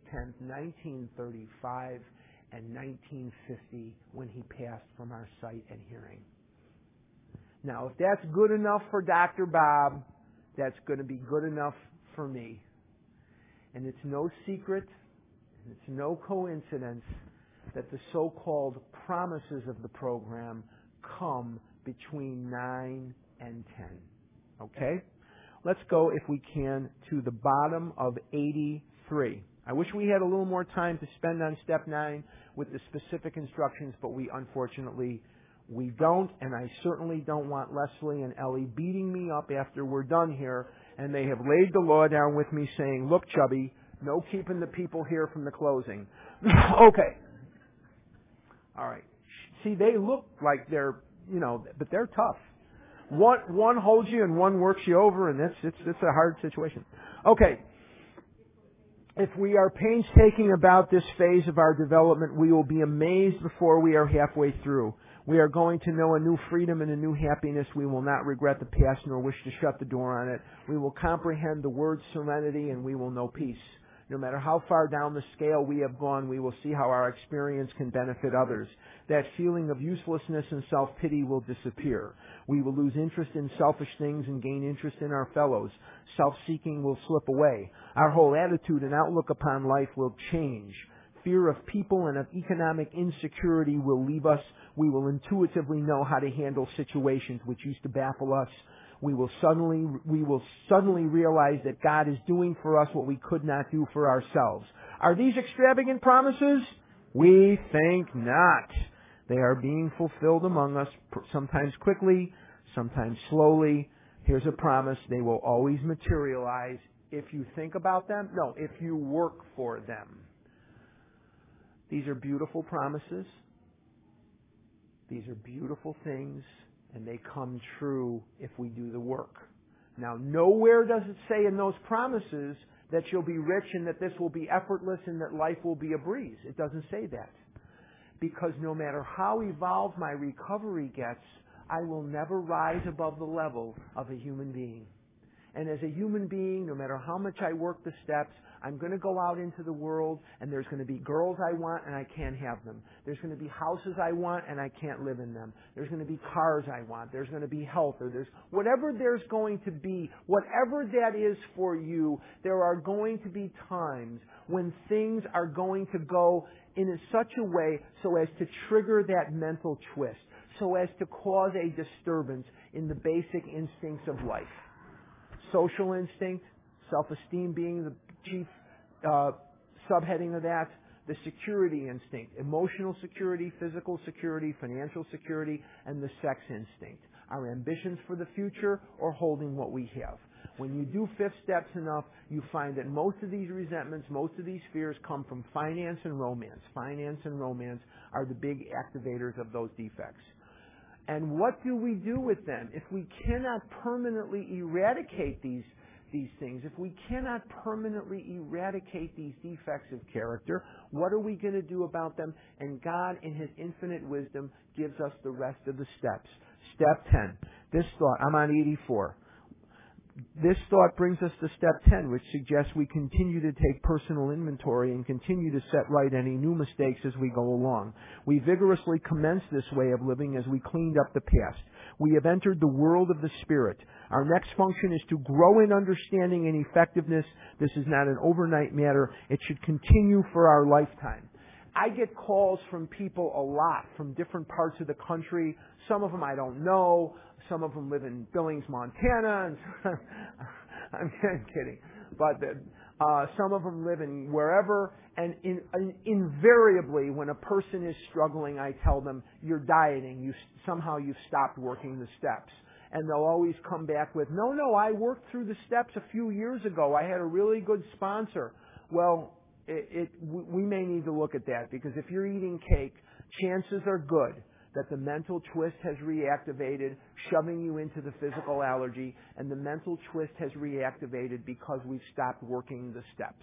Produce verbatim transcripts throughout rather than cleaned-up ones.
tenth, nineteen thirty-five, and nineteen fifty, when he passed from our sight and hearing. Now, if that's good enough for Doctor Bob, that's going to be good enough for me. And it's no secret, and it's no coincidence that the so-called promises of the program come between nine and ten. Okay? Let's go, if we can, to the bottom of eighty-three. I wish we had a little more time to spend on step nine with the specific instructions, but we unfortunately we don't, and I certainly don't want Leslie and Ellie beating me up after we're done here, and they have laid the law down with me saying, look, Chubby, no keeping the people here from the closing. Okay. All right. See, they look like they're, you know, but they're tough. One, one holds you and one works you over, and it's, it's, it's a hard situation. Okay. If we are painstaking about this phase of our development, we will be amazed before we are halfway through. We are going to know a new freedom and a new happiness. We will not regret the past nor wish to shut the door on it. We will comprehend the word serenity, and we will know peace. No matter how far down the scale we have gone, we will see how our experience can benefit others. That feeling of uselessness and self-pity will disappear. We will lose interest in selfish things and gain interest in our fellows. Self-seeking will slip away. Our whole attitude and outlook upon life will change. Fear of people and of economic insecurity will leave us. We will intuitively know how to handle situations which used to baffle us. We will suddenly, we will suddenly realize that God is doing for us what we could not do for ourselves. Are these extravagant promises? We think not. They are being fulfilled among us, sometimes quickly, sometimes slowly. Here's a promise: they will always materialize if you think about them. No, if you work for them. These are beautiful promises. These are beautiful things, and they come true if we do the work. Now, nowhere does it say in those promises that you'll be rich and that this will be effortless and that life will be a breeze. It doesn't say that. Because no matter how evolved my recovery gets, I will never rise above the level of a human being. And as a human being, no matter how much I work the steps, I'm going to go out into the world, and there's going to be girls I want and I can't have them. There's going to be houses I want and I can't live in them. There's going to be cars I want. There's going to be health, or there's whatever there's going to be, whatever that is for you, there are going to be times when things are going to go in such a way so as to trigger that mental twist, so as to cause a disturbance in the basic instincts of life. Social instinct, self-esteem being the chief uh, subheading of that, the security instinct, emotional security, physical security, financial security, and the sex instinct. Our ambitions for the future or holding what we have. When you do fifth steps enough, you find that most of these resentments, most of these fears come from finance and romance. Finance and romance are the big activators of those defects. And what do we do with them? If we cannot permanently eradicate these these things, if we cannot permanently eradicate these defects of character, what are we going to do about them? And God, in His infinite wisdom, gives us the rest of the steps. Step ten. This thought, I'm on eighty-four. This thought brings us to step ten, which suggests we continue to take personal inventory and continue to set right any new mistakes as we go along. We vigorously commence this way of living as we cleaned up the past. We have entered the world of the Spirit. Our next function is to grow in understanding and effectiveness. This is not an overnight matter. It should continue for our lifetime. I get calls from people a lot from different parts of the country. Some of them I don't know. Some of them live in Billings, Montana. And I'm kidding. But uh, some of them live in wherever. And in, in, invariably, when a person is struggling, I tell them, you're dieting. You, somehow you've stopped working the steps. And they'll always come back with, no, no, I worked through the steps a few years ago. I had a really good sponsor. Well, It, it, we may need to look at that, because if you're eating cake, chances are good that the mental twist has reactivated, shoving you into the physical allergy, and the mental twist has reactivated because we've stopped working the steps.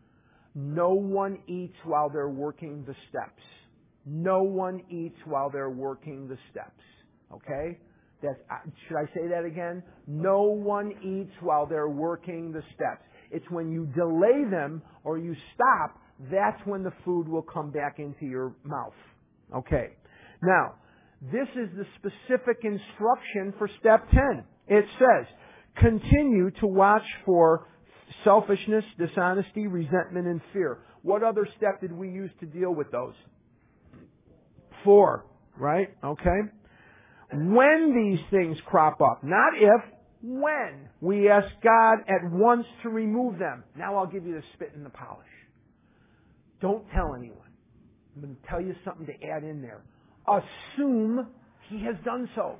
No one eats while they're working the steps. No one eats while they're working the steps. Okay? That's, should I say that again? No one eats while they're working the steps. It's when you delay them or you stop, that's when the food will come back into your mouth. Okay. Now, this is the specific instruction for step ten. It says, continue to watch for selfishness, dishonesty, resentment, and fear. What other step did we use to deal with those? Four, right? Okay. When these things crop up, not if, when, we ask God at once to remove them. Now I'll give you the spit and the polish. Don't tell anyone. I'm going to tell you something to add in there. Assume He has done so.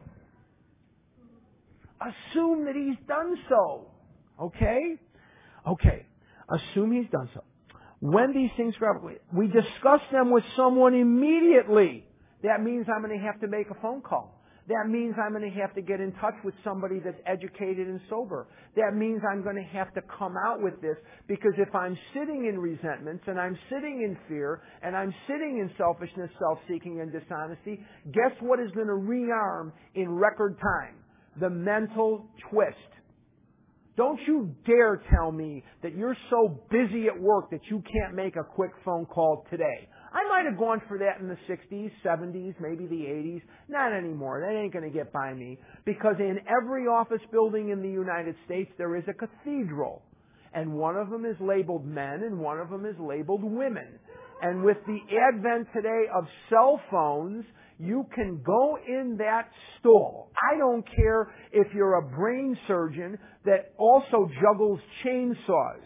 Assume that He's done so. Okay? Okay. Assume He's done so. When these things crop up, we discuss them with someone immediately. That means I'm going to have to make a phone call. That means I'm going to have to get in touch with somebody that's educated and sober. That means I'm going to have to come out with this, because if I'm sitting in resentments and I'm sitting in fear and I'm sitting in selfishness, self-seeking, and dishonesty, guess what is going to rearm in record time? The mental twist. Don't you dare tell me that you're so busy at work that you can't make a quick phone call today. I might have gone for that in the sixties, seventies, maybe the eighties. Not anymore. That ain't going to get by me. Because in every office building in the United States, there is a cathedral. And one of them is labeled men and one of them is labeled women. And with the advent today of cell phones, you can go in that stall. I don't care if you're a brain surgeon that also juggles chainsaws.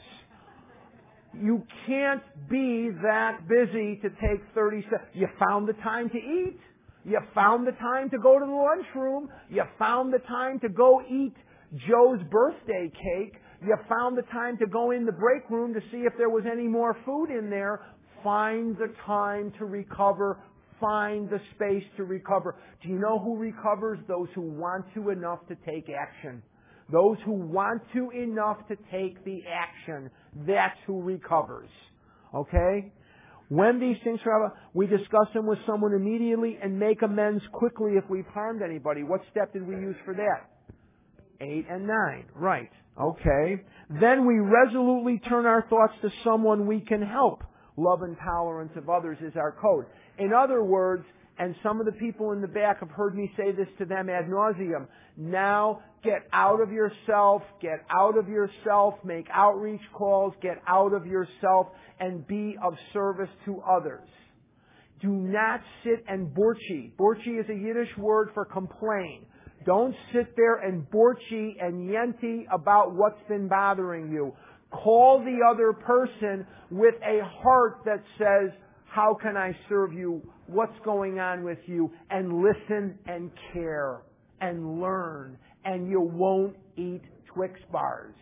You can't be that busy to take thirty seconds. You found the time to eat. You found the time to go to the lunchroom. You found the time to go eat Joe's birthday cake. You found the time to go in the break room to see if there was any more food in there. Find the time to recover. Find the space to recover. Do you know who recovers? Those who want to enough to take action. Those who want to enough to take the action. That's who recovers. Okay? When these things are up, we discuss them with someone immediately and make amends quickly if we've harmed anybody. What step did we use for that? Eight and nine. Right. Okay. Then we resolutely turn our thoughts to someone we can help. Love and tolerance of others is our code. In other words, and some of the people in the back have heard me say this to them ad nauseum, now get out of yourself, get out of yourself, make outreach calls, get out of yourself, and be of service to others. Do not sit and borchi. Borchi is a Yiddish word for complain. Don't sit there and borchi and yenti about what's been bothering you. Call the other person with a heart that says, how can I serve you? What's going on with you? And listen and care and learn, and you won't eat Twix bars.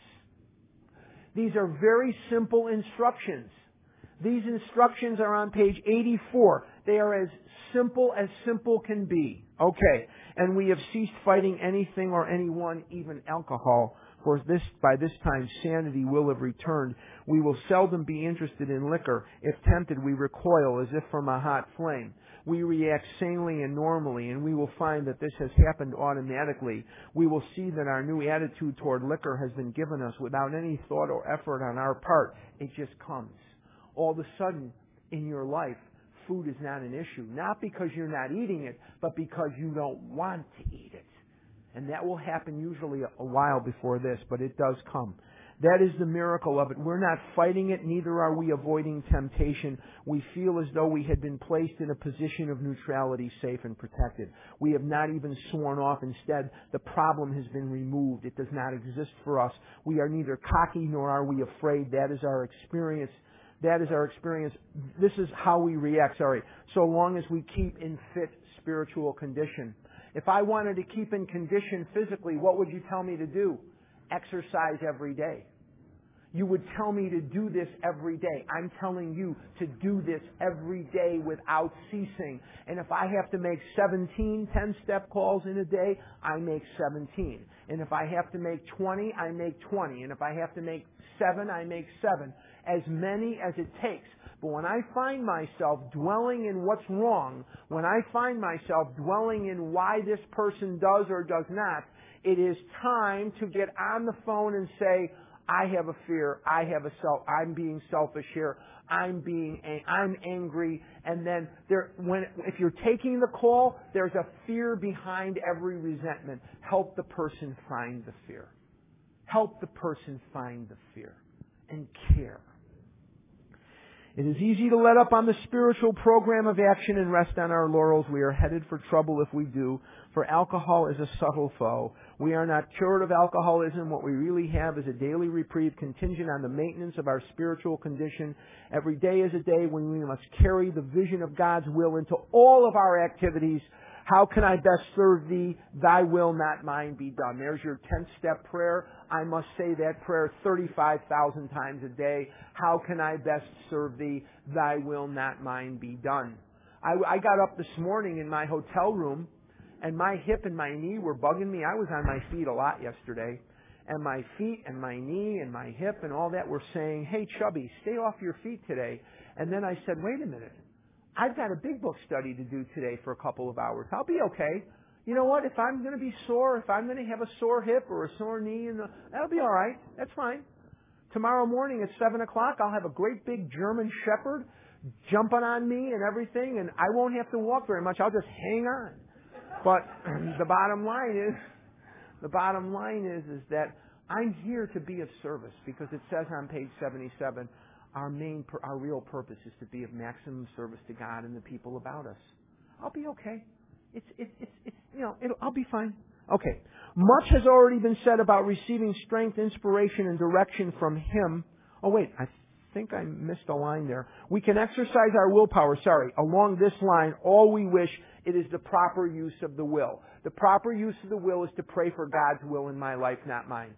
These are very simple instructions. These instructions are on page eighty-four. They are as simple as simple can be. Okay. And we have ceased fighting anything or anyone, even alcohol. For this, by this time, sanity will have returned. We will seldom be interested in liquor. If tempted, we recoil as if from a hot flame. We react sanely and normally, and we will find that this has happened automatically. We will see that our new attitude toward liquor has been given us without any thought or effort on our part. It just comes. All of a sudden, in your life, food is not an issue. Not because you're not eating it, but because you don't want to eat it. And that will happen usually a while before this, but it does come. That is the miracle of it. We're not fighting it, neither are we avoiding temptation. We feel as though we had been placed in a position of neutrality, safe and protected. We have not even sworn off. Instead, the problem has been removed. It does not exist for us. We are neither cocky nor are we afraid. That is our experience. That is our experience. This is how we react, sorry, so long as we keep in fit spiritual condition. If I wanted to keep in condition physically, what would you tell me to do? Exercise every day. You would tell me to do this every day. I'm telling you to do this every day without ceasing. And if I have to make seventeen ten-step calls in a day, I make seventeen. And if I have to make twenty, I make twenty. And if I have to make seven, I make seven. As many as it takes. But when I find myself dwelling in what's wrong, when I find myself dwelling in why this person does or does not, it is time to get on the phone and say, I have a fear. I have a self. I'm being selfish here. I'm being. I'm angry. And then there, when if you're taking the call, there's a fear behind every resentment. Help the person find the fear. Help the person find the fear and care. It is easy to let up on the spiritual program of action and rest on our laurels. We are headed for trouble if we do, for alcohol is a subtle foe. We are not cured of alcoholism. What we really have is a daily reprieve contingent on the maintenance of our spiritual condition. Every day is a day when we must carry the vision of God's will into all of our activities. How can I best serve Thee? Thy will, not mine, be done. There's your tenth-step prayer. I must say that prayer thirty-five thousand times a day. How can I best serve Thee? Thy will, not mine, be done. I, I got up this morning in my hotel room, and my hip and my knee were bugging me. I was on my feet a lot yesterday. And my feet and my knee and my hip and all that were saying, hey, Chubby, stay off your feet today. And then I said, wait a minute. I've got a big book study to do today for a couple of hours. I'll be okay. You know what? If I'm going to be sore, if I'm going to have a sore hip or a sore knee, and that'll be all right. That's fine. Tomorrow morning at seven o'clock, I'll have a great big German Shepherd jumping on me and everything, and I won't have to walk very much. I'll just hang on. But the bottom line is, the bottom line is, is that I'm here to be of service, because it says on page seventy-seven, Our main, our real purpose is to be of maximum service to God and the people about us. I'll be okay. It's, it's, it's, it's you know, it'll, I'll be fine. Okay. Much has already been said about receiving strength, inspiration, and direction from Him. Oh wait, I think I missed a line there. We can exercise our willpower. Sorry, along this line, all we wish. It is the proper use of the will. The proper use of the will is to pray for God's will in my life, not mine.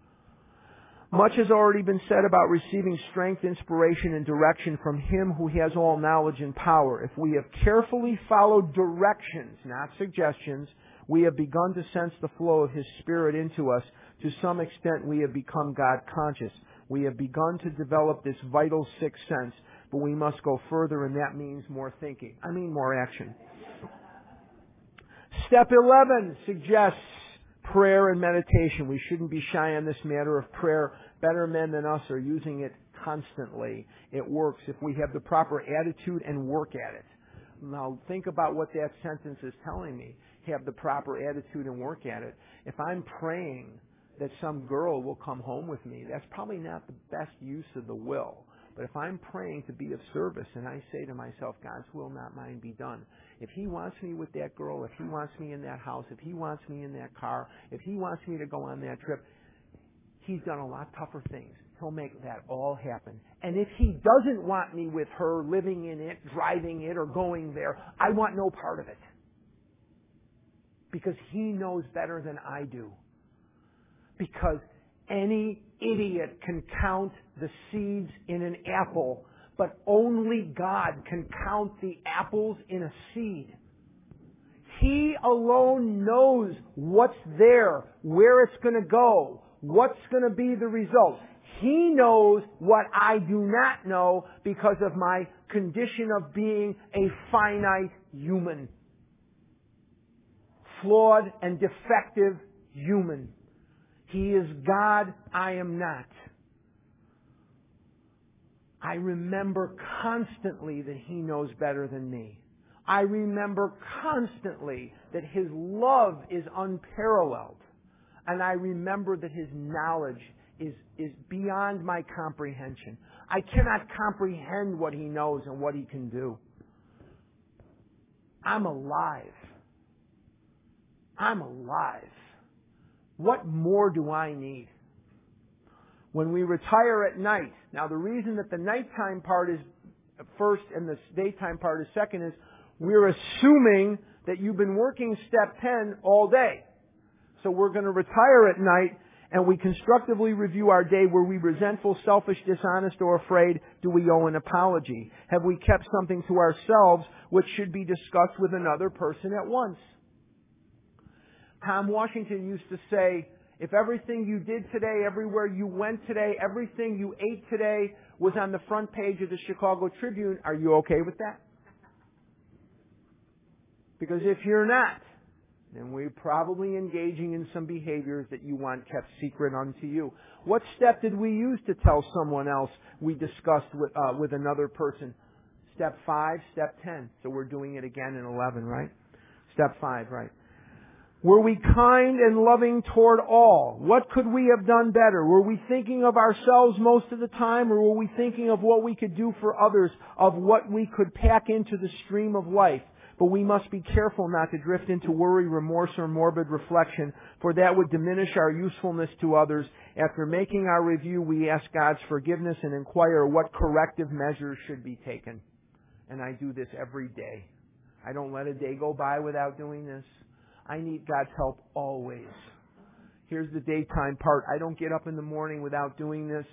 Much has already been said about receiving strength, inspiration, and direction from Him who has all knowledge and power. If we have carefully followed directions, not suggestions, we have begun to sense the flow of His Spirit into us. To some extent, we have become God conscious. We have begun to develop this vital sixth sense, but we must go further, and that means more thinking. I mean more action. Step eleven suggests prayer and meditation. We shouldn't be shy on this matter of prayer. Better men than us are using it constantly. It works if we have the proper attitude and work at it. Now think about what that sentence is telling me. Have the proper attitude and work at it. If I'm praying that some girl will come home with me, that's probably not the best use of the will. But if I'm praying to be of service and I say to myself, God's will, not mine, be done. If He wants me with that girl, if He wants me in that house, if He wants me in that car, if He wants me to go on that trip, He's done a lot tougher things. He'll make that all happen. And if He doesn't want me with her, living in it, driving it, or going there, I want no part of it. Because He knows better than I do. Because any idiot can count the seeds in an apple, but only God can count the apples in a seed. He alone knows what's there, where it's going to go, what's going to be the result. He knows what I do not know because of my condition of being a finite human. Flawed and defective human. He is God, I am not. I remember constantly that He knows better than me. I remember constantly that His love is unparalleled. And I remember that His knowledge is, is beyond my comprehension. I cannot comprehend what He knows and what He can do. I'm alive. I'm alive. What more do I need? When we retire at night, now the reason that the nighttime part is first and the daytime part is second is we're assuming that you've been working step ten all day. So we're going to retire at night and we constructively review our day. Were we resentful, selfish, dishonest, or afraid? Do we owe an apology? Have we kept something to ourselves which should be discussed with another person at once? Tom Washington used to say, if everything you did today, everywhere you went today, everything you ate today was on the front page of the Chicago Tribune, are you okay with that? Because if you're not, And we're probably engaging in some behaviors that you want kept secret unto you. What step did we use to tell someone else we discussed with, uh, with another person? Step five, step ten. So we're doing it again in eleven, right? Step five, right? Were we kind and loving toward all? What could we have done better? Were we thinking of ourselves most of the time, or were we thinking of what we could do for others, of what we could pack into the stream of life? But we must be careful not to drift into worry, remorse, or morbid reflection, for that would diminish our usefulness to others. After making our review, we ask God's forgiveness and inquire what corrective measures should be taken. And I do this every day. I don't let a day go by without doing this. I need God's help always. Here's the daytime part. I don't get up in the morning without doing this.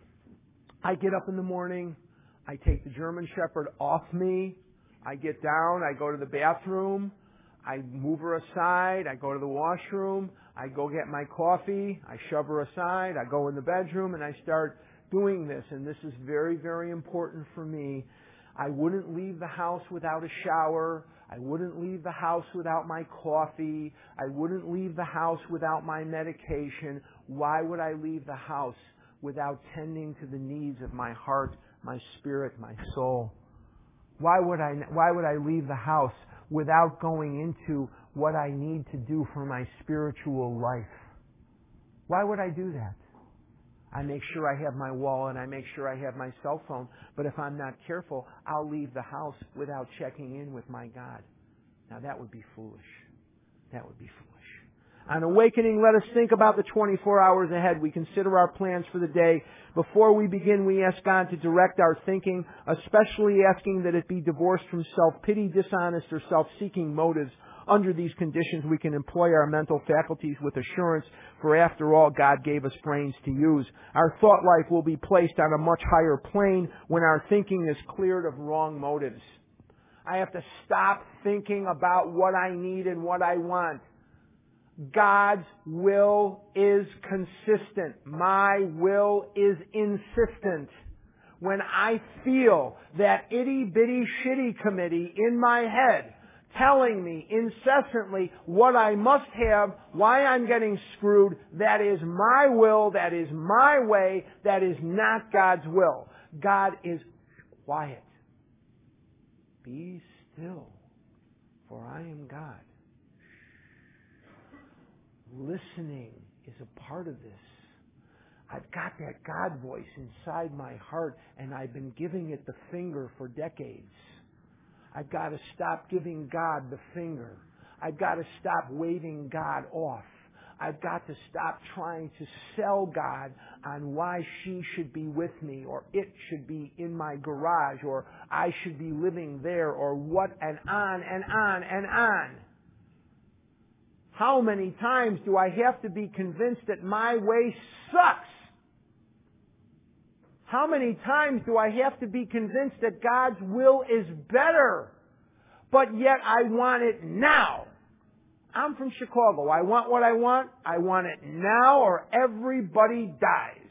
I get up in the morning. I take the German Shepherd off me. I get down. I go to the bathroom. I move her aside. I go to the washroom. I go get my coffee. I shove her aside. I go in the bedroom and I start doing this. And this is very, very important for me. I wouldn't leave the house without a shower. I wouldn't leave the house without my coffee. I wouldn't leave the house without my medication. Why would I leave the house without tending to the needs of my heart, my spirit, my soul? Why would I, why would I leave the house without going into what I need to do for my spiritual life? Why would I do that? I make sure I have my wallet, I make sure I have my cell phone, but if I'm not careful, I'll leave the house without checking in with my God. Now that would be foolish. That would be foolish. On awakening, let us think about the twenty-four hours ahead. We consider our plans for the day. Before we begin, we ask God to direct our thinking, especially asking that it be divorced from self-pity, dishonest, or self-seeking motives. Under these conditions, we can employ our mental faculties with assurance, for after all, God gave us brains to use. Our thought life will be placed on a much higher plane when our thinking is cleared of wrong motives. I have to stop thinking about what I need and what I want. God's will is consistent. My will is insistent. When I feel that itty-bitty shitty committee in my head telling me incessantly what I must have, why I'm getting screwed, that is my will, that is my way, that is not God's will. God is quiet. Be still, for I am God. Listening is a part of this. I've got that God voice inside my heart, and I've been giving it the finger for decades. I've got to stop giving God the finger. I've got to stop waving God off. I've got to stop trying to sell God on why she should be with me, or it should be in my garage, or I should be living there, or what, and on and on and on. How many times do I have to be convinced that my way sucks? How many times do I have to be convinced that God's will is better, but yet I want it now? I'm from Chicago. I want what I want. I want it now, or everybody dies.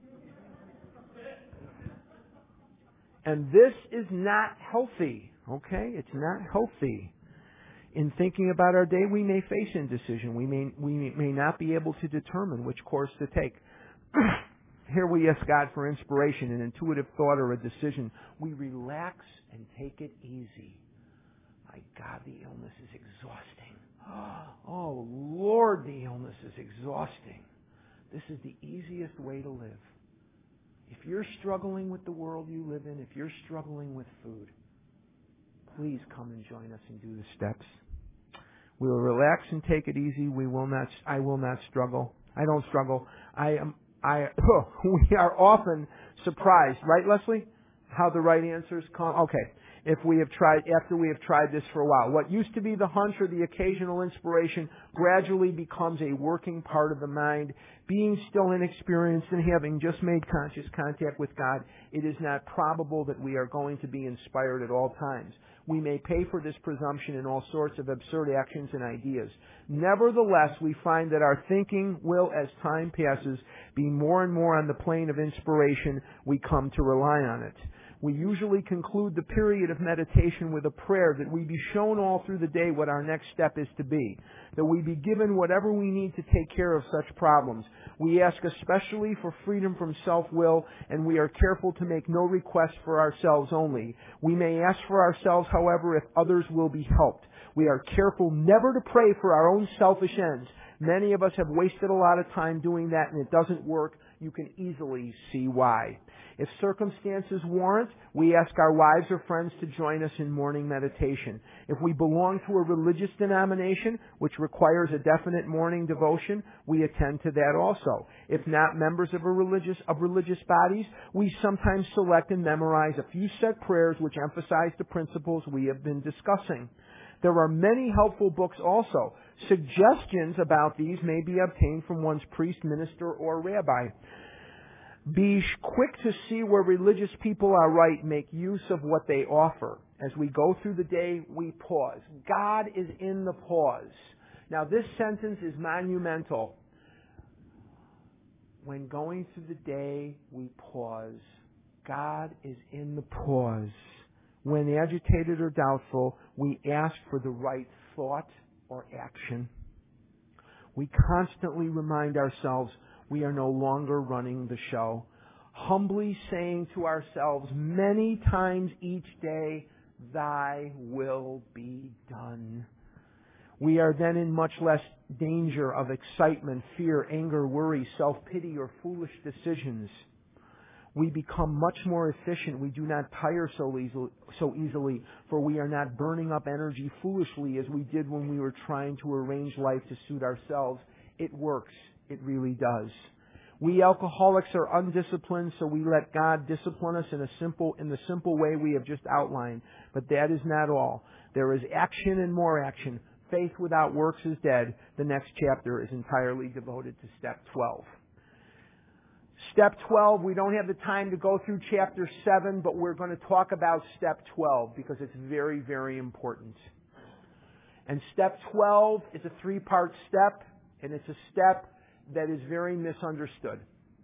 And this is not healthy, okay? It's not healthy. In thinking about our day, we may face indecision. We may, we may not be able to determine which course to take. Here we ask God for inspiration, an intuitive thought, or a decision. We relax and take it easy. My God, the illness is exhausting. Oh, Lord, the illness is exhausting. This is the easiest way to live. If you're struggling with the world you live in, if you're struggling with food, please come and join us and do the steps. We will relax and take it easy. We will not. I will not struggle. I don't struggle. I am. I. Oh, we are often surprised, right, Leslie? How the right answers come. Okay. If we have tried, after we have tried this for a while, what used to be the hunch or the occasional inspiration gradually becomes a working part of the mind. Being still inexperienced and having just made conscious contact with God, it is not probable that we are going to be inspired at all times. We may pay for this presumption in all sorts of absurd actions and ideas. Nevertheless, we find that our thinking will, as time passes, be more and more on the plane of inspiration. We come to rely on it. We usually conclude the period of meditation with a prayer that we be shown all through the day what our next step is to be, that we be given whatever we need to take care of such problems. We ask especially for freedom from self-will, and we are careful to make no requests for ourselves only. We may ask for ourselves, however, if others will be helped. We are careful never to pray for our own selfish ends. Many of us have wasted a lot of time doing that, and it doesn't work. You can easily see why. If circumstances warrant, we ask our wives or friends to join us in morning meditation. If we belong to a religious denomination, which requires a definite morning devotion, we attend to that also. If not members of a religious, of religious bodies, we sometimes select and memorize a few set prayers which emphasize the principles we have been discussing. There are many helpful books also. Suggestions about these may be obtained from one's priest, minister, or rabbi. Be quick to see where religious people are right. Make use of what they offer. As we go through the day, we pause. God is in the pause. Now, this sentence is monumental. When going through the day, we pause. God is in the pause. When agitated or doubtful, we ask for the right thought or action. We constantly remind ourselves we are no longer running the show. Humbly saying to ourselves many times each day, Thy will be done. We are then in much less danger of excitement, fear, anger, worry, self-pity, or foolish decisions. We become much more efficient. We do not tire so easily, so easily, for we are not burning up energy foolishly as we did when we were trying to arrange life to suit ourselves. It works. It really does. We alcoholics are undisciplined, so we let God discipline us in a simple, in the simple way we have just outlined. But that is not all. There is action and more action. Faith without works is dead. The next chapter is entirely devoted to step twelve. Step twelve, we don't have the time to go through chapter seven, but we're going to talk about step twelve because it's very, very important. And step twelve is a three-part step, and it's a step that is very misunderstood.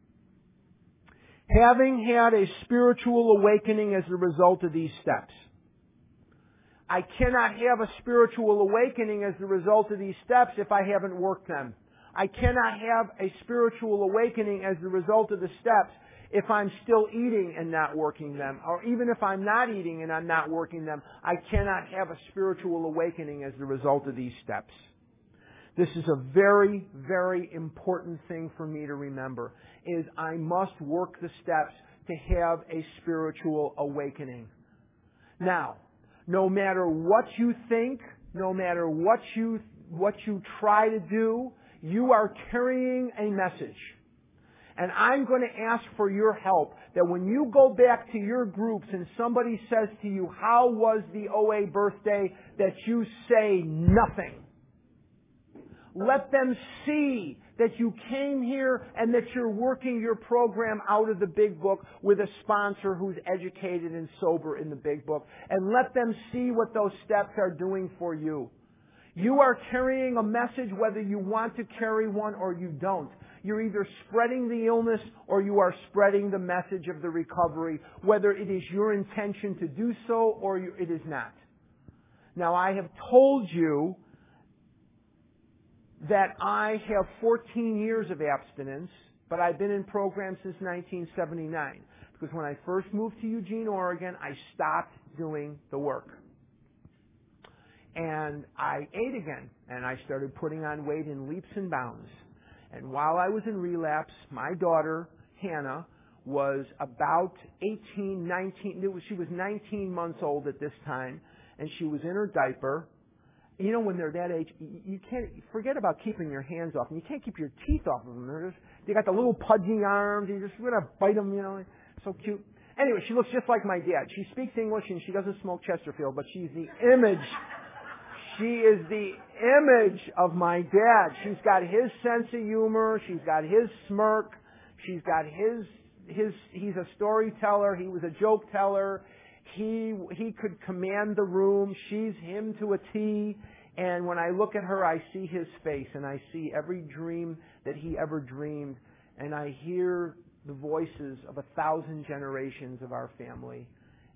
Having had a spiritual awakening as a result of these steps. I cannot have a spiritual awakening as the result of these steps if I haven't worked them. I cannot have a spiritual awakening as the result of the steps if I'm still eating and not working them. Or even if I'm not eating and I'm not working them, I cannot have a spiritual awakening as the result of these steps. This is a very, very important thing for me to remember, is I must work the steps to have a spiritual awakening. Now, no matter what you think, no matter what you, what you try to do, you are carrying a message. And I'm going to ask for your help that when you go back to your groups and somebody says to you, how was the O A birthday, that you say nothing. Let them see that you came here and that you're working your program out of the Big Book with a sponsor who's educated and sober in the Big Book. And let them see what those steps are doing for you. You are carrying a message whether you want to carry one or you don't. You're either spreading the illness or you are spreading the message of the recovery, whether it is your intention to do so or you, it is not. Now, I have told you that I have fourteen years of abstinence, but I've been in program since nineteen seventy-nine. Because when I first moved to Eugene, Oregon, I stopped doing the work. And I ate again, and I started putting on weight in leaps and bounds. And while I was in relapse, my daughter, Hannah, was about eighteen, nineteen, she was nineteen months old at this time, and she was in her diaper. You know, when they're that age, you can't, forget about keeping your hands off them. You can't keep your teeth off of them. They're just, they got the little pudgy arms, you just want to bite them, you know, so cute. Anyway, she looks just like my dad. She speaks English and she doesn't smoke Chesterfield, but she's the image. She is the image of my dad. She's got his sense of humor. She's got his smirk. She's got his, his, he's a storyteller. He was a joke teller. He, he could command the room. She's him to a T. And when I look at her, I see his face and I see every dream that he ever dreamed. And I hear the voices of a thousand generations of our family.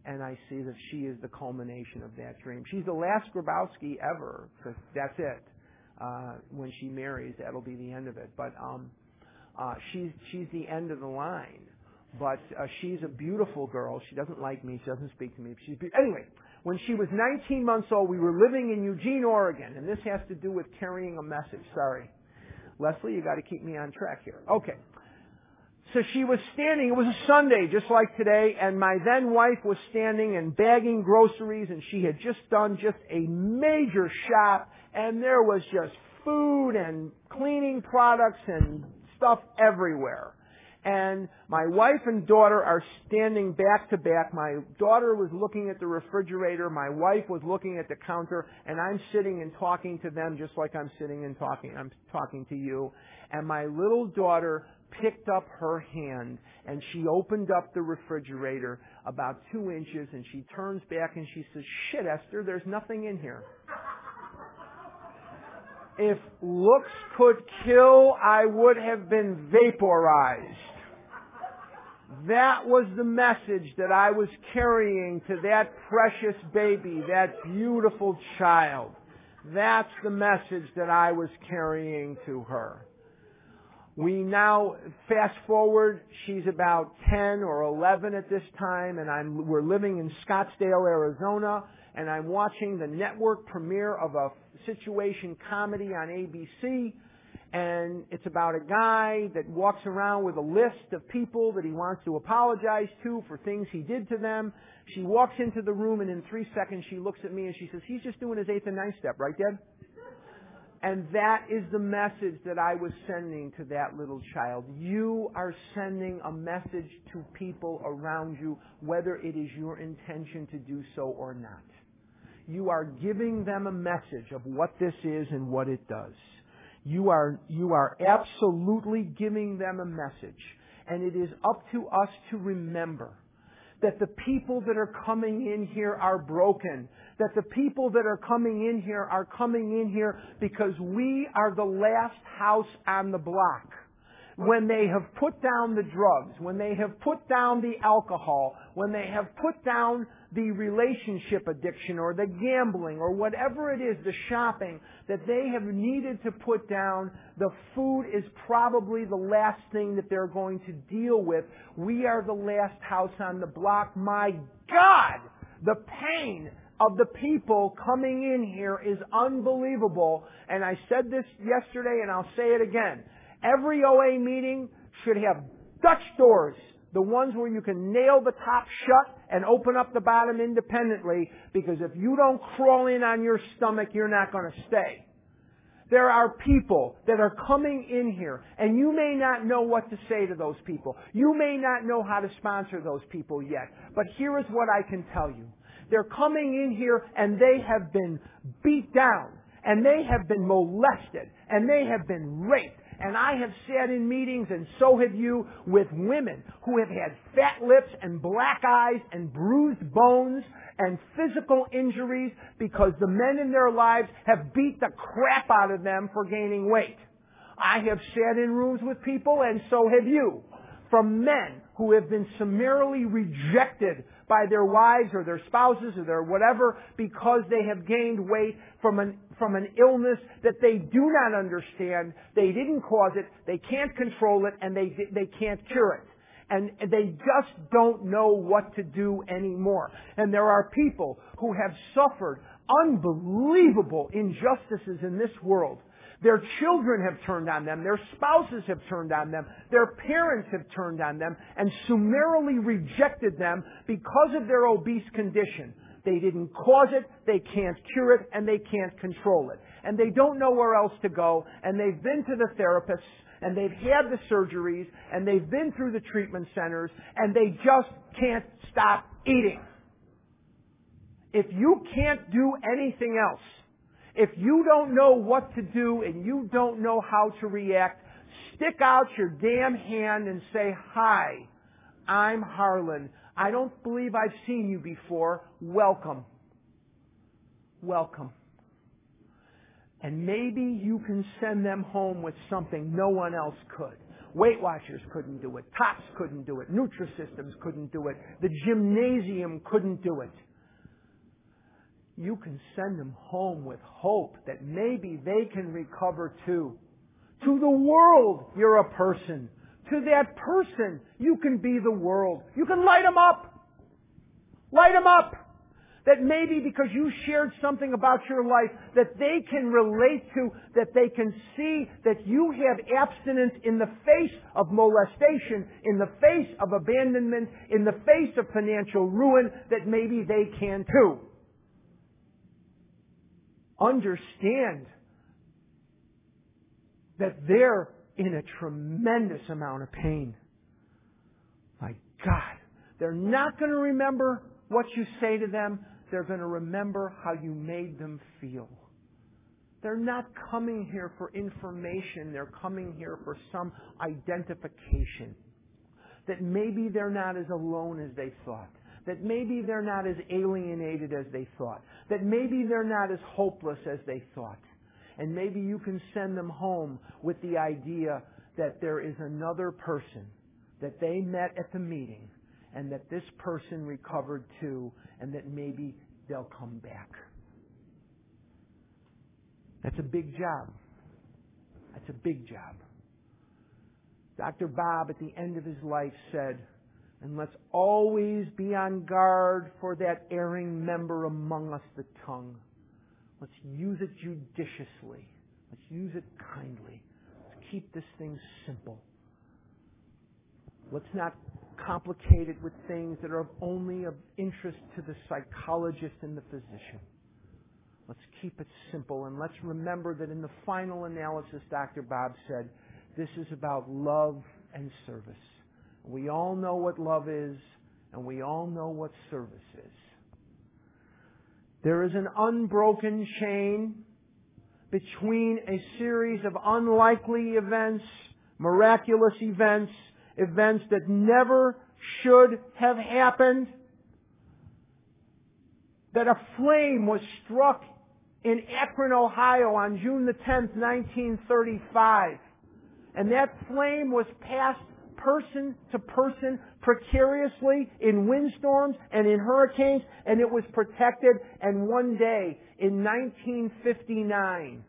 and I see that she is the culmination of that dream. She's the last Grabowski ever, because that's it. Uh, when she marries, that'll be the end of it. But um, uh, she's she's the end of the line. But uh, she's a beautiful girl. She doesn't like me. She doesn't speak to me. She's be- anyway. When she was nineteen months old, we were living in Eugene, Oregon, and this has to do with carrying a message. Sorry, Leslie, you got to keep me on track here. Okay. So she was standing, it was a Sunday, just like today, and my then wife was standing and bagging groceries, and she had just done just a major shop, and there was just food and cleaning products and stuff everywhere. And my wife and daughter are standing back to back. My daughter was looking at the refrigerator, my wife was looking at the counter, and I'm sitting and talking to them just like I'm sitting and talking, I'm talking to you. And my little daughter picked up her hand and she opened up the refrigerator about two inches and she turns back and she says, "Shit, Esther, there's nothing in here." If looks could kill, I would have been vaporized. That was the message that I was carrying to that precious baby, that beautiful child. That's the message that I was carrying to her. We now, fast forward, she's about ten or eleven at this time, and I'm, we're living in Scottsdale, Arizona, and I'm watching the network premiere of a situation comedy on A B C, and it's about a guy that walks around with a list of people that he wants to apologize to for things he did to them. She walks into the room, and in three seconds she looks at me and she says, "He's just doing his eighth and ninth step, right, Dad?" And that is the message that I was sending to that little child. You are sending a message to people around you, whether it is your intention to do so or not. You are giving them a message of what this is and what it does. You are, you are absolutely giving them a message. And it is up to us to remember that the people that are coming in here are broken. That the people that are coming in here are coming in here because we are the last house on the block. When they have put down the drugs, when they have put down the alcohol, when they have put down the relationship addiction or the gambling or whatever it is, the shopping that they have needed to put down, the food is probably the last thing that they're going to deal with. We are the last house on the block. My God, the pain of the people coming in here is unbelievable. And I said this yesterday and I'll say it again. Every O A meeting should have Dutch doors, the ones where you can nail the top shut and open up the bottom independently, because if you don't crawl in on your stomach, you're not going to stay. There are people that are coming in here, and you may not know what to say to those people. You may not know how to sponsor those people yet. But here is what I can tell you. They're coming in here, and they have been beat down, and they have been molested, and they have been raped. And I have sat in meetings, and so have you, with women who have had fat lips and black eyes and bruised bones and physical injuries because the men in their lives have beat the crap out of them for gaining weight. I have sat in rooms with people, and so have you, from men who have been summarily rejected by their wives or their spouses or their whatever because they have gained weight from an from an illness that they do not understand. They didn't cause it, they can't control it, and they they can't cure it. And they just don't know what to do anymore. And there are people who have suffered unbelievable injustices in this world. Their children have turned on them. Their spouses have turned on them. Their parents have turned on them and summarily rejected them because of their obese condition. They didn't cause it, they can't cure it, and they can't control it. And they don't know where else to go, and they've been to the therapists, and they've had the surgeries, and they've been through the treatment centers, and they just can't stop eating. If you can't do anything else, if you don't know what to do and you don't know how to react, stick out your damn hand and say, "Hi, I'm Harlan. I don't believe I've seen you before. Welcome. Welcome." And maybe you can send them home with something no one else could. Weight Watchers couldn't do it. Tops couldn't do it. Nutrisystems couldn't do it. The gymnasium couldn't do it. You can send them home with hope that maybe they can recover too. To the world, you're a person. To that person, you can be the world. You can light them up. Light them up. That maybe because you shared something about your life that they can relate to, that they can see that you have abstinence in the face of molestation, in the face of abandonment, in the face of financial ruin, that maybe they can too. Understand that they're in a tremendous amount of pain. My God, they're not going to remember what you say to them. They're going to remember how you made them feel. They're not coming here for information. They're coming here for some identification. That maybe they're not as alone as they thought. That maybe they're not as alienated as they thought. That maybe they're not as hopeless as they thought. And maybe you can send them home with the idea that there is another person that they met at the meeting, and that this person recovered too, and that maybe they'll come back. That's a big job. That's a big job. Doctor Bob, at the end of his life, said, and let's always be on guard for that erring member among us, the tongue. Let's use it judiciously. Let's use it kindly. Let's keep this thing simple. Let's not complicate it with things that are of only of interest to the psychologist and the physician. Let's keep it simple, and let's remember that in the final analysis, Doctor Bob said, this is about love and service. We all know what love is, and we all know what service is. There is an unbroken chain between a series of unlikely events, miraculous events, events that never should have happened. That a flame was struck in Akron, Ohio on June the tenth, nineteen thirty-five. And that flame was passed person to person precariously in windstorms and in hurricanes, and it was protected. And one day in nineteen fifty-nine,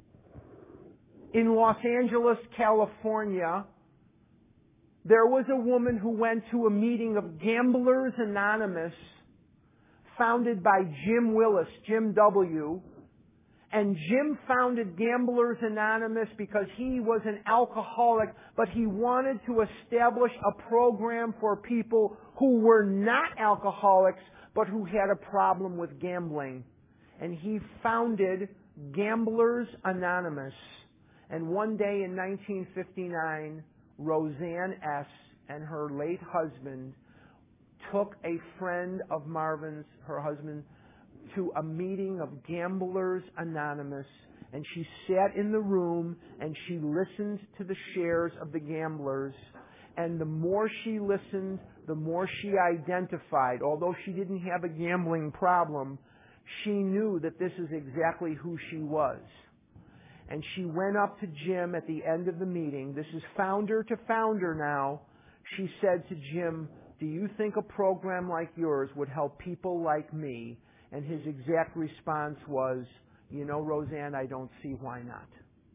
in Los Angeles, California, there was a woman who went to a meeting of Gamblers Anonymous, founded by Jim Willis, Jim W. And Jim founded Gamblers Anonymous because he was an alcoholic, but he wanted to establish a program for people who were not alcoholics, but who had a problem with gambling. And he founded Gamblers Anonymous. And one day in nineteen fifty-nine, Roseanne S. and her late husband took a friend of Marvin's, her husband, to a meeting of Gamblers Anonymous, and she sat in the room and she listened to the shares of the gamblers, and the more she listened, the more she identified. Although she didn't have a gambling problem, she knew that this is exactly who she was. And she went up to Jim at the end of the meeting. This is founder to founder now. She said to Jim, "Do you think a program like yours would help people like me?" And his exact response was, "You know, Roseanne, I don't see why not."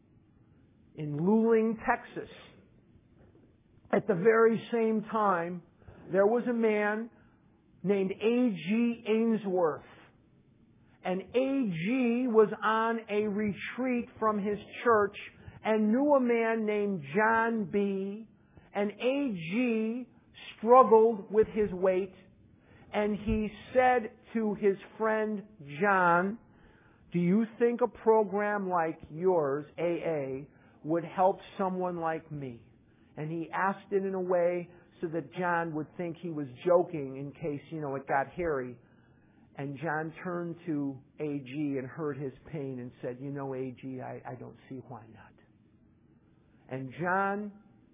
In Luling, Texas, at the very same time, there was a man named A G Ainsworth. And A G was on a retreat from his church and knew a man named John B. And A G struggled with his weight. And he said to his friend John, "Do you think a program like yours, A A, would help someone like me?" And he asked it in a way so that John would think he was joking in case, you know, it got hairy. And John turned to A G and heard his pain and said, "You know, A G, I, I don't see why not." And John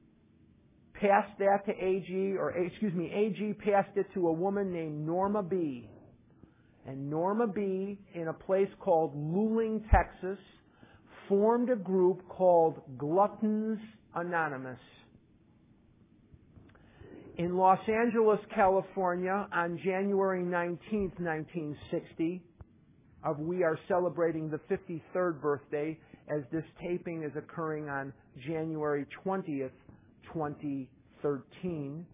passed that to A G, or excuse me, A G passed it to a woman named Norma B. And Norma B, in a place called Luling, Texas, formed a group called Gluttons Anonymous. In Los Angeles, California, on January nineteenth, nineteen sixty, of we are celebrating the fifty-third birthday, as this taping is occurring on January twentieth, twenty thirteen.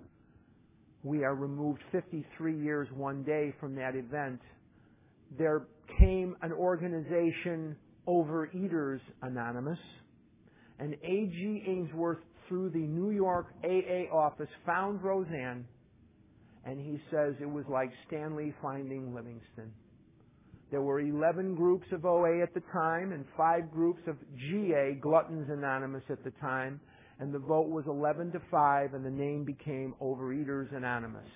We are removed fifty-three years one day from that event. There came an organization, Overeaters Anonymous, and A G Ainsworth, through the New York A A office, found Roseanne, and he says it was like Stanley finding Livingston. There were eleven groups of O A at the time and five groups of G A, Gluttons Anonymous, at the time, and the vote was eleven to five, and the name became Overeaters Anonymous.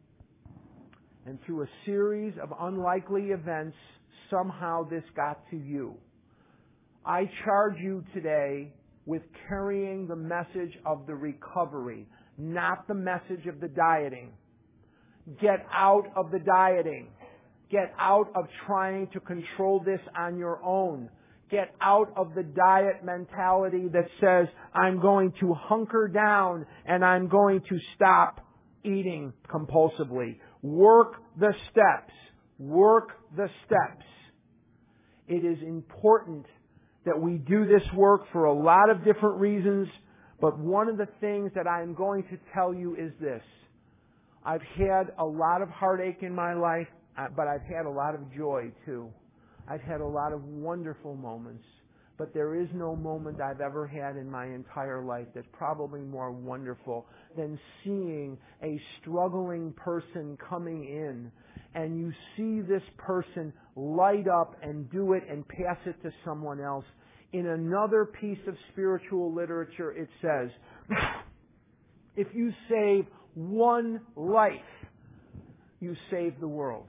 And through a series of unlikely events, somehow this got to you. I charge you today with carrying the message of the recovery, not the message of the dieting. Get out of the dieting. Get out of trying to control this on your own. Get out of the diet mentality that says, I'm going to hunker down and I'm going to stop eating compulsively. Work the steps. Work the steps. It is important that we do this work for a lot of different reasons, but one of the things that I'm going to tell you is this. I've had a lot of heartache in my life, but I've had a lot of joy too. I've had a lot of wonderful moments, but there is no moment I've ever had in my entire life that's probably more wonderful than seeing a struggling person coming in, and you see this person light up and do it and pass it to someone else. In another piece of spiritual literature, it says, if you save one life, you save the world.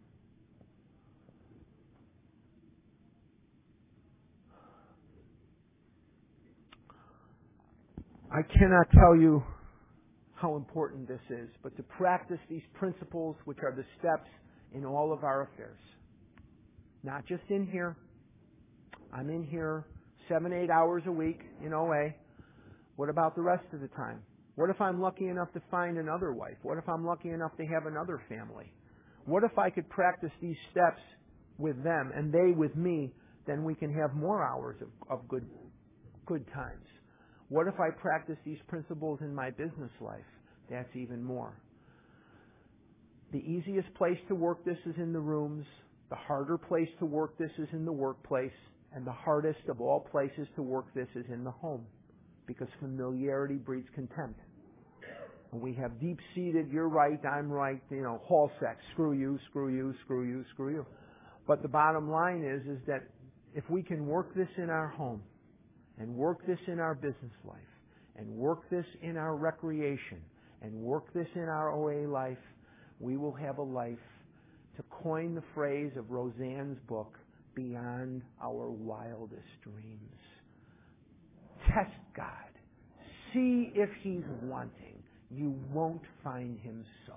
I cannot tell you how important this is, but to practice these principles, which are the steps in all of our affairs. Not just in here. I'm in here seven, eight hours a week in O A. What about the rest of the time? What if I'm lucky enough to find another wife? What if I'm lucky enough to have another family? What if I could practice these steps with them and they with me? Then we can have more hours of, of good, good times. What if I practice these principles in my business life? That's even more. The easiest place to work this is in the rooms. The harder place to work this is in the workplace. And the hardest of all places to work this is in the home. Because familiarity breeds contempt. And we have deep-seated, you're right, I'm right, you know, hall sex. Screw you, screw you, screw you, screw you. But the bottom line is, is that if we can work this in our home, and work this in our business life, and work this in our recreation, and work this in our O A life, we will have a life, to coin the phrase of Roseanne's book, beyond our wildest dreams. Test God. See if He's wanting. You won't find Him so.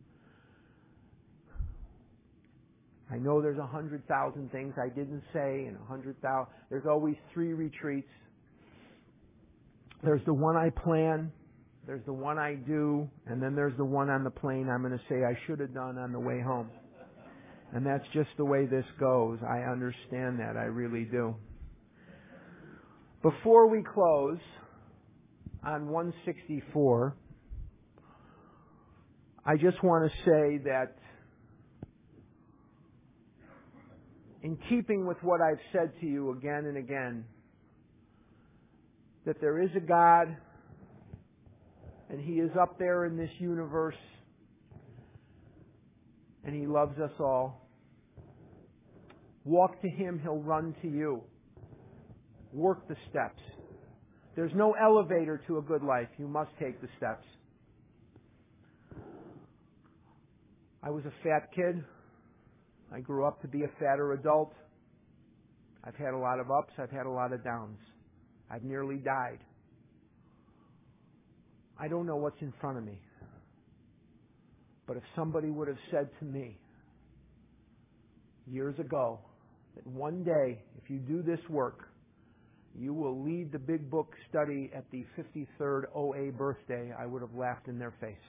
I know there's a hundred thousand things I didn't say, and a hundred thousand. There's always three retreats. There's the one I plan, there's the one I do, and then there's the one on the plane I'm going to say I should have done on the way home. And that's just the way this goes. I understand that. I really do. Before we close, on one sixty-four, I just want to say that in keeping with what I've said to you again and again, that there is a God, and He is up there in this universe, and He loves us all. Walk to Him, He'll run to you. Work the steps. There's no elevator to a good life. You must take the steps. I was a fat kid. I grew up to be a fatter adult. I've had a lot of ups. I've had a lot of downs. I've nearly died. I don't know what's in front of me. But if somebody would have said to me years ago that one day, if you do this work, you will lead the big book study at the fifty-third O A birthday, I would have laughed in their face.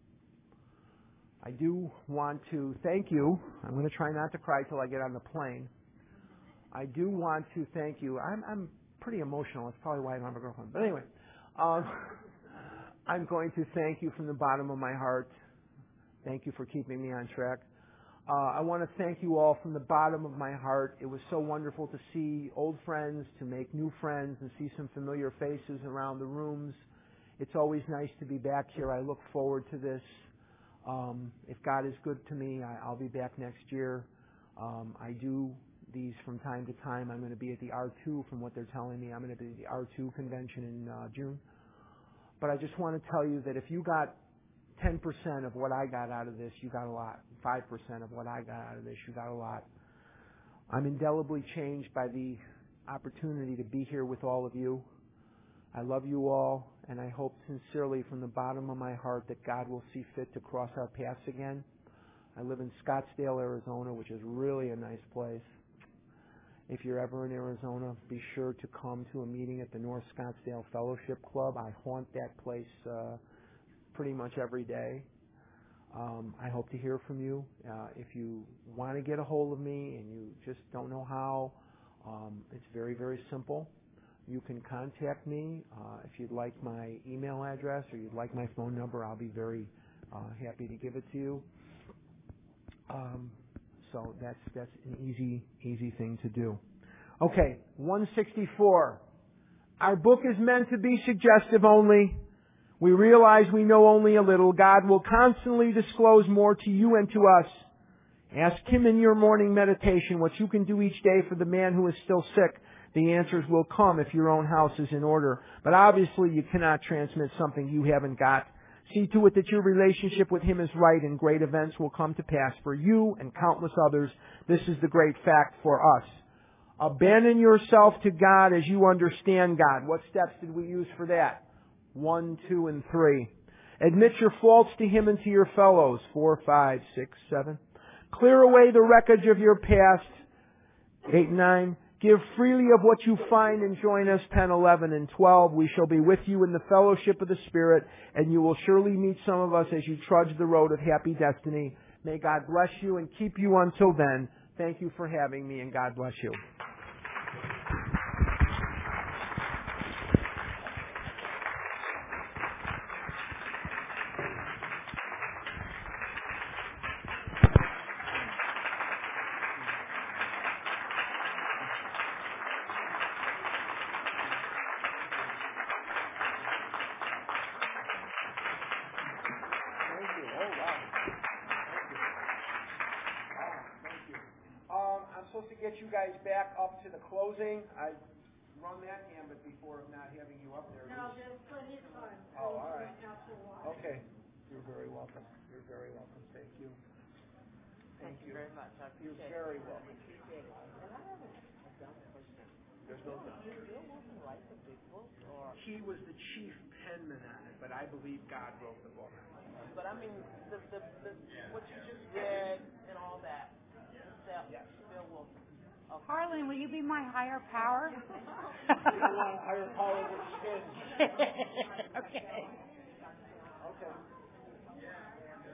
I do want to thank you. I'm going to try not to cry till I get on the plane. I do want to thank you. I'm, I'm pretty emotional. That's probably why I don't have a girlfriend. But anyway, um, I'm going to thank you from the bottom of my heart. Thank you for keeping me on track. Uh, I want to thank you all from the bottom of my heart. It was so wonderful to see old friends, to make new friends, and see some familiar faces around the rooms. It's always nice to be back here. I look forward to this. Um, if God is good to me, I, I'll be back next year. Um, I do these from time to time. I'm going to be at the R two from what they're telling me. I'm going to be at the R two convention in uh, June. But I just want to tell you that if you got ten percent of what I got out of this, you got a lot. five percent of what I got out of this, you got a lot. I'm indelibly changed by the opportunity to be here with all of you. I love you all, and I hope sincerely from the bottom of my heart that God will see fit to cross our paths again. I live in Scottsdale, Arizona, which is really a nice place. If you're ever in Arizona, be sure to come to a meeting at the North Scottsdale Fellowship Club. I haunt that place uh, pretty much every day. Um, I hope to hear from you. Uh, if you want to get a hold of me and you just don't know how, um, it's very, very simple. You can contact me. Uh, if you'd like my email address or you'd like my phone number, I'll be very uh, happy to give it to you. Um, so that's that's an easy easy thing to do. Okay, one sixty-four. Our book is meant to be suggestive only. We realize we know only a little. God will constantly disclose more to you and to us. Ask Him in your morning meditation what you can do each day for the man who is still sick. The answers will come if your own house is in order. But obviously you cannot transmit something you haven't got. See to it that your relationship with Him is right and great events will come to pass for you and countless others. This is the great fact for us. Abandon yourself to God as you understand God. What steps did we use for that? One, two, and three. Admit your faults to Him and to your fellows. Four, five, six, seven. Clear away the wreckage of your past. Eight, nine. Give freely of what you find and join us. Ten, eleven, and twelve. We shall be with you in the fellowship of the Spirit, and you will surely meet some of us as you trudge the road of happy destiny. May God bless you and keep you until then. Thank you for having me, and God bless you. Get you guys back up to the closing. I run that gambit before of not having you up there. No, there's plenty of time. Oh, all right. Okay. You're very welcome. You're very welcome. Thank you. Thank, Thank you very much. I appreciate You're very it. welcome. Appreciate it. And I have a dumb question. There's no doubt. Did Bill Wilson write the big book, or he was the chief penman on it, but I believe God wrote the book. But I mean, the, the, the what you just read and all that. That yes. Bill Wilson. Okay. Harlan, will you be my higher power? You don't want a higher power than spin.